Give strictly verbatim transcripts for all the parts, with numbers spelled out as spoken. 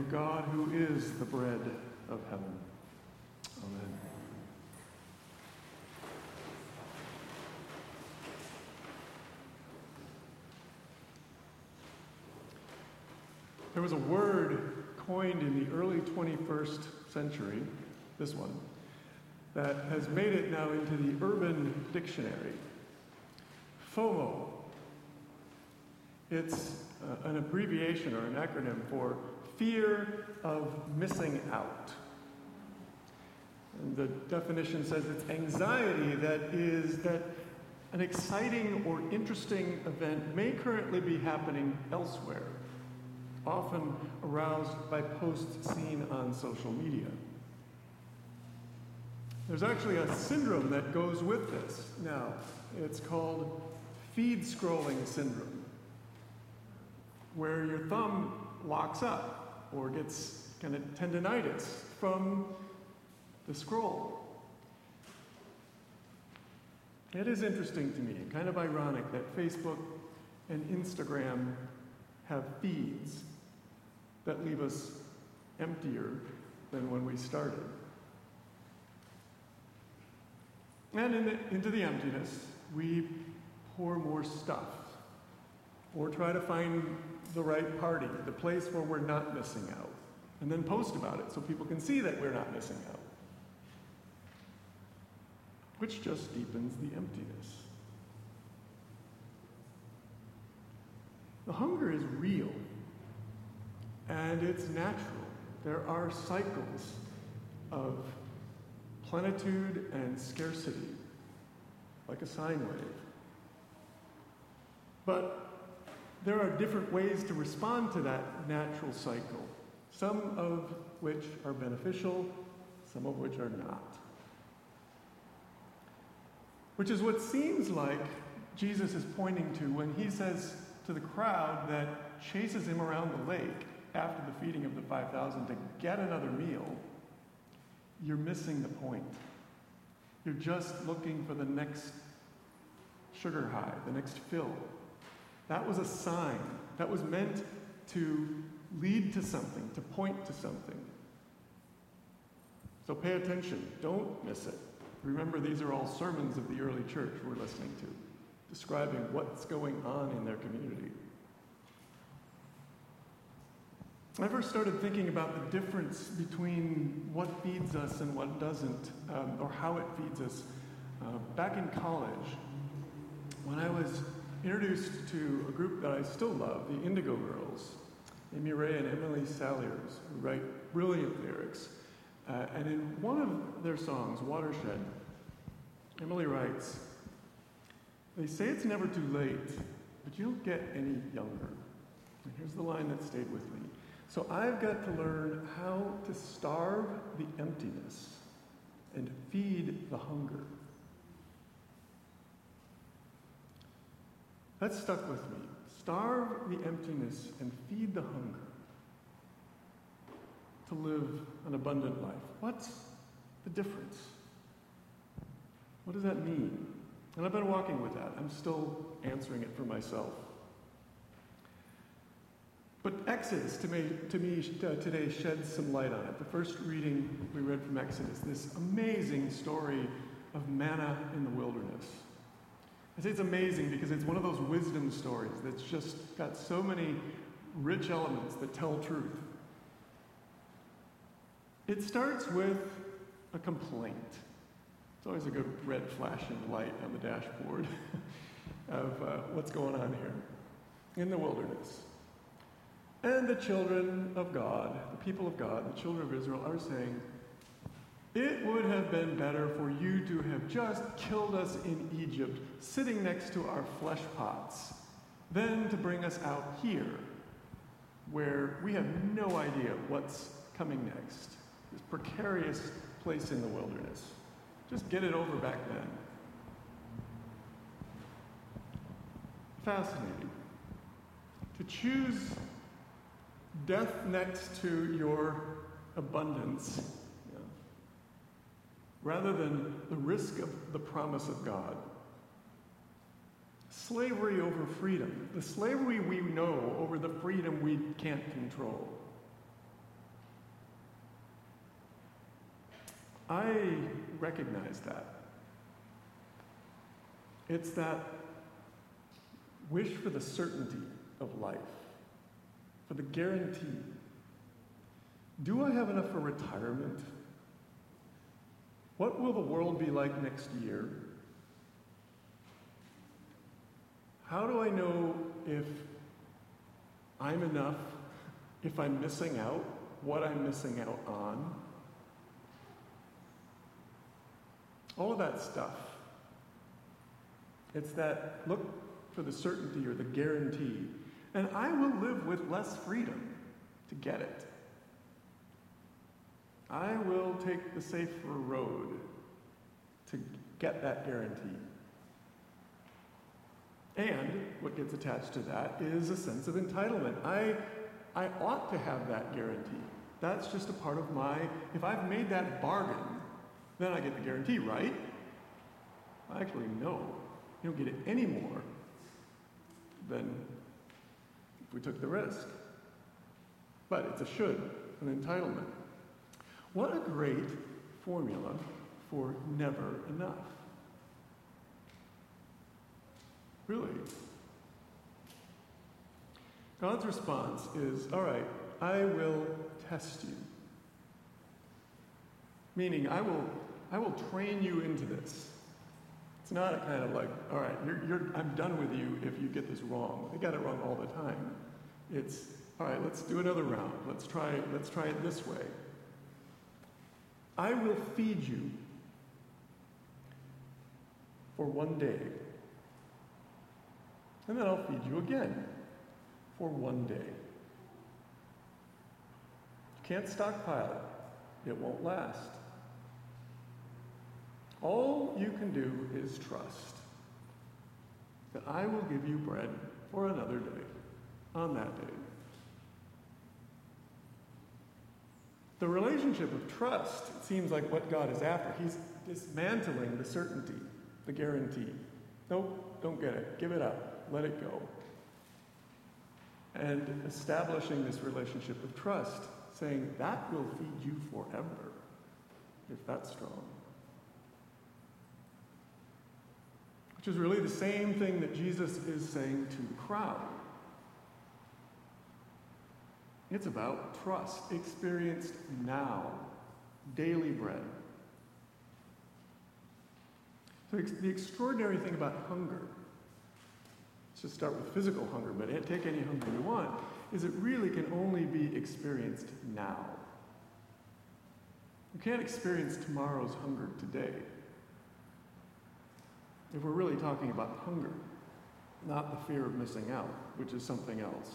God who is the bread of heaven. Amen. There was a word coined in the early twenty-first century, this one, that has made it now into the Urban Dictionary. FOMO. It's uh, an abbreviation or an acronym for fear of missing out. And the definition says it's anxiety that is that an exciting or interesting event may currently be happening elsewhere, often aroused by posts seen on social media. There's actually a syndrome that goes with this now. It's called feed scrolling syndrome, where your thumb locks up or gets kind of tendinitis from the scroll. It is interesting to me, kind of ironic, that Facebook and Instagram have feeds that leave us emptier than when we started. And in the, into the emptiness, we pour more stuff, or try to find the right party, the place where we're not missing out, and then post about it so people can see that we're not missing out, which just deepens the emptiness. The hunger is real, and it's natural. There are cycles of plenitude and scarcity, like a sine wave. But there are different ways to respond to that natural cycle, some of which are beneficial, some of which are not. Which is what seems like Jesus is pointing to when he says to the crowd that chases him around the lake after the feeding of the five thousand to get another meal, you're missing the point. You're just looking for the next sugar high, the next fill. That was a sign. That was meant to lead to something, to point to something. So pay attention. Don't miss it. Remember, these are all sermons of the early church we're listening to, describing what's going on in their community. I first started thinking about the difference between what feeds us and what doesn't, um, or how it feeds us, uh, back in college, when I was introduced to a group that I still love, the Indigo Girls, Amy Ray and Emily Saliers, who write brilliant lyrics. Uh, and in one of their songs, Watershed, Emily writes, "They say it's never too late, but you don't get any younger." And here's the line that stayed with me. "So I've got to learn how to starve the emptiness and feed the hunger." That stuck with me. Starve the emptiness and feed the hunger to live an abundant life. What's the difference? What does that mean? And I've been walking with that. I'm still answering it for myself. But Exodus, to me, to me uh, today, sheds some light on it. The first reading we read from Exodus, this amazing story of manna in the wilderness. I say it's amazing because it's one of those wisdom stories that's just got so many rich elements that tell truth. It starts with a complaint. It's always a good red flashing light on the dashboard of uh, what's going on here in the wilderness. And the children of God, the people of God, the children of Israel, are saying, "It would have been better for you to have just killed us in Egypt, sitting next to our flesh pots, than to bring us out here, where we have no idea what's coming next. This precarious place in the wilderness. Just get it over back then." Fascinating. To choose death next to your abundance, yeah, rather than the risk of the promise of God. Slavery over freedom. The slavery we know over the freedom we can't control. I recognize that. It's that wish for the certainty of life, for the guarantee. Do I have enough for retirement? What will the world be like next year? How do I know if I'm enough, if I'm missing out, what I'm missing out on? All of that stuff. It's that look for the certainty or the guarantee. And I will live with less freedom to get it. I will take the safer road to get that guarantee. And what gets attached to that is a sense of entitlement. I, I ought to have that guarantee. That's just a part of my, if I've made that bargain, then I get the guarantee, right? Actually, no. You don't get it any more than if we took the risk. But it's a should, an entitlement. What a great formula for never enough. Really. God's response is, all right, I will test you. Meaning, I will, I will train you into this. It's not a kind of like, all right, you're, you're, I'm done with you if you get this wrong. They got it wrong all the time. It's, all right, let's do another round. Let's try, let's try it this way. I will feed you for one day. And then I'll feed you again for one day. You can't stockpile it. It won't last. All you can do is trust that I will give you bread for another day, on that day. The relationship of trust, it seems like what God is after. He's dismantling the certainty, the guarantee. Nope, don't get it. Give it up. Let it go. And establishing this relationship of trust, saying that will feed you forever, if that's strong. Which is really the same thing that Jesus is saying to the crowd. It's about trust, experienced now, daily bread. So the extraordinary thing about hunger, let's just start with physical hunger, but take any hunger you want, is it really can only be experienced now. You can't experience tomorrow's hunger today. If we're really talking about hunger, not the fear of missing out, which is something else.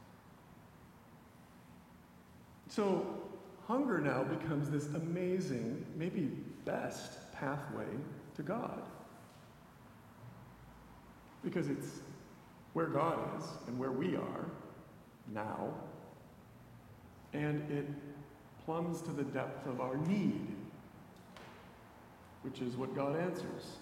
So hunger now becomes this amazing, maybe best pathway to God. Because it's where God is and where we are now. And it plumbs to the depth of our need, which is what God answers.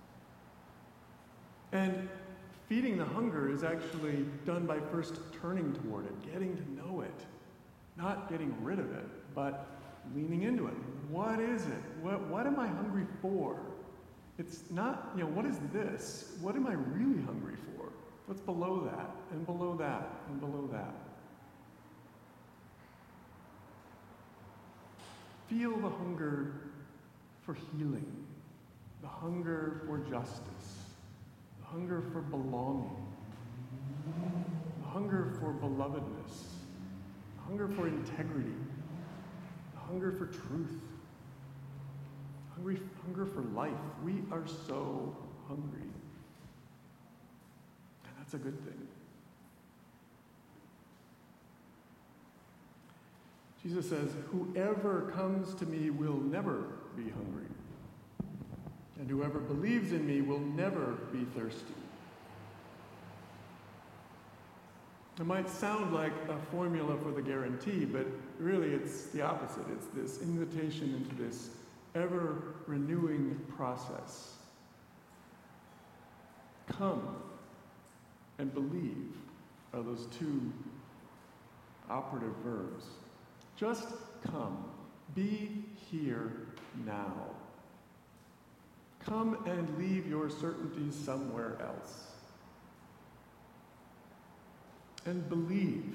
And feeding the hunger is actually done by first turning toward it, getting to know it. Not getting rid of it, but leaning into it. What is it? What, what am I hungry for? It's not, you know, what is this? What am I really hungry for? What's below that, and below that, and below that? Feel the hunger for healing, the hunger for justice, the hunger for belonging, the hunger for belovedness, hunger for integrity, hunger for truth, hungry, hunger for life. We are so hungry. And that's a good thing. Jesus says, whoever comes to me will never be hungry, and whoever believes in me will never be thirsty. It might sound like a formula for the guarantee, but really it's the opposite. It's this invitation into this ever-renewing process. Come and believe are those two operative verbs. Just come. Be here now. Come and leave your certainties somewhere else. And believe.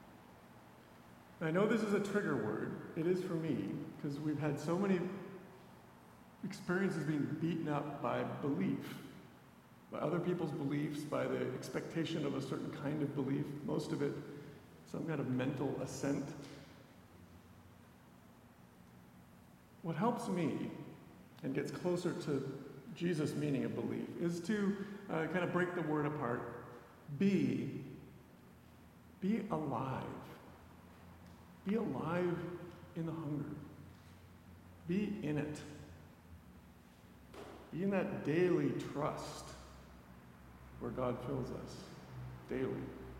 I know this is a trigger word. It is for me, because we've had so many experiences being beaten up by belief, by other people's beliefs, by the expectation of a certain kind of belief, most of it some kind of mental assent. What helps me and gets closer to Jesus' meaning of belief is to uh, kind of break the word apart. Be, be alive. Be alive in the hunger. Be in it. Be in that daily trust where God fills us daily.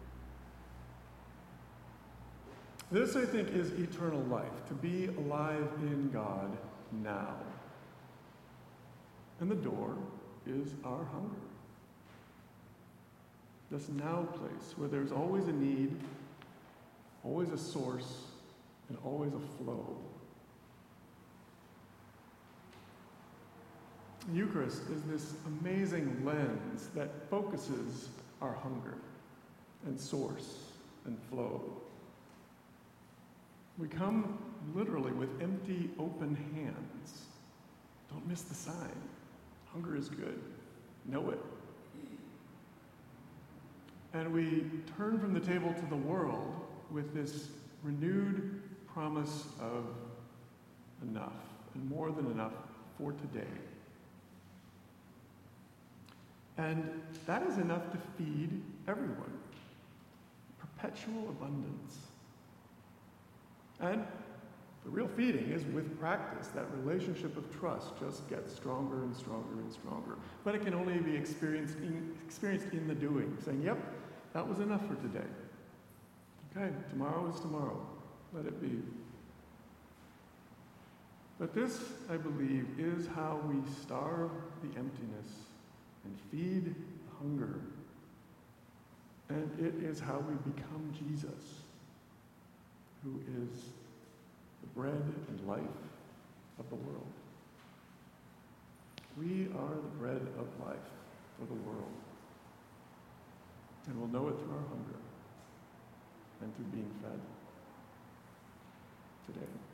This, I think, is eternal life, to be alive in God now. And the door is our hunger. This now place where there's always a need, always a source, and always a flow. The Eucharist is this amazing lens that focuses our hunger and source and flow. We come literally with empty, open hands. Don't miss the sign. Hunger is good. Know it. And we turn from the table to the world with this renewed promise of enough, and more than enough for today. And that is enough to feed everyone. Perpetual abundance. And the real feeding is with practice. That relationship of trust just gets stronger and stronger and stronger. But it can only be experienced in, experienced in the doing, saying, yep, that was enough for today. Okay, tomorrow is tomorrow. Let it be. But this, I believe, is how we starve the emptiness and feed the hunger. And it is how we become Jesus, who is the bread and life of the world. We are the bread of life for the world. And we'll know it through our hunger and through being fed today.